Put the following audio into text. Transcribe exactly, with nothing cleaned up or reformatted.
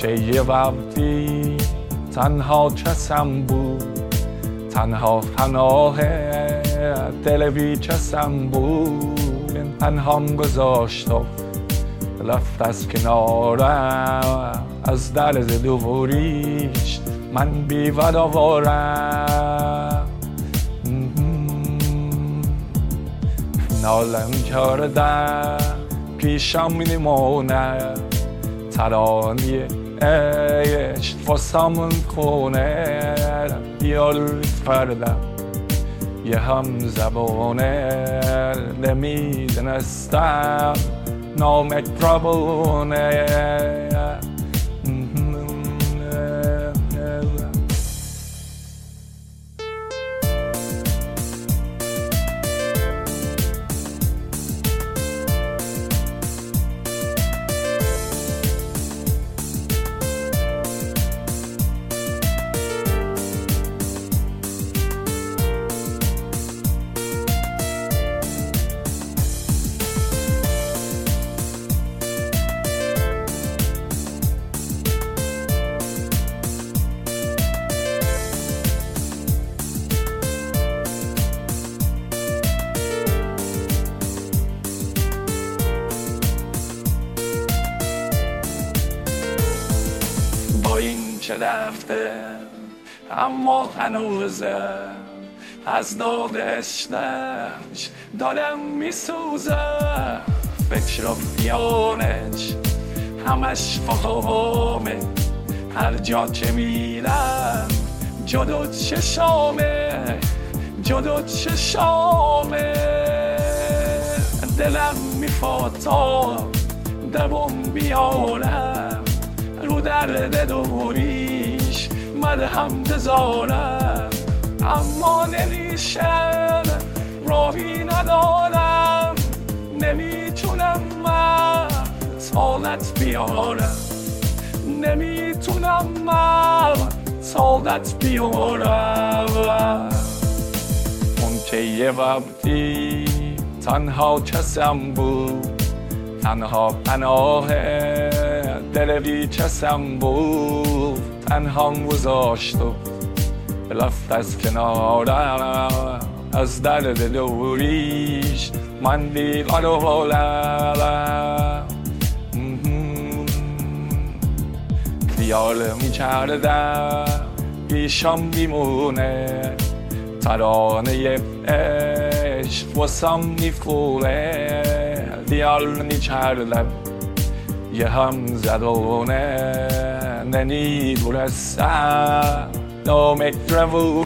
چه یه وقتی تنها کسم بود، تنها پناه دل بی کسم بود. تنهام گذاشت و رفت از کنارم، از درد دوریش من بی وداوارم. نالم کردم پیشم میمونه، ترانه عشق واسمون خونه. یال کردم یه هم زبونه، نمیدونستم نامت را بونه. با این چه رفته اما هنوزه، از داد عشقش دلم میسوزه. فکر و بیانش همش فهمه، هر جا که میرم جدا چشامه، جدا چشامه. دلم میفاتا دوم بیارم، رو درد دوریش مرهم بذارم. اما نمیشه راهی ندارم، نمیتونم من سالت بیارم، نمیتونم من سالت بیارم. اون که یه وقتی تنها کسم بود، تنها پناه دل بی کسم بود. تنهام گذاشت و رفت از کنارم، از درد دوریش من بی وداوارم. خیال میکردم پیشم میمونه، ترانه عشق واسم میخونه. خیال میکردم یه هم زدونه، نمیدونستم نامت را بود.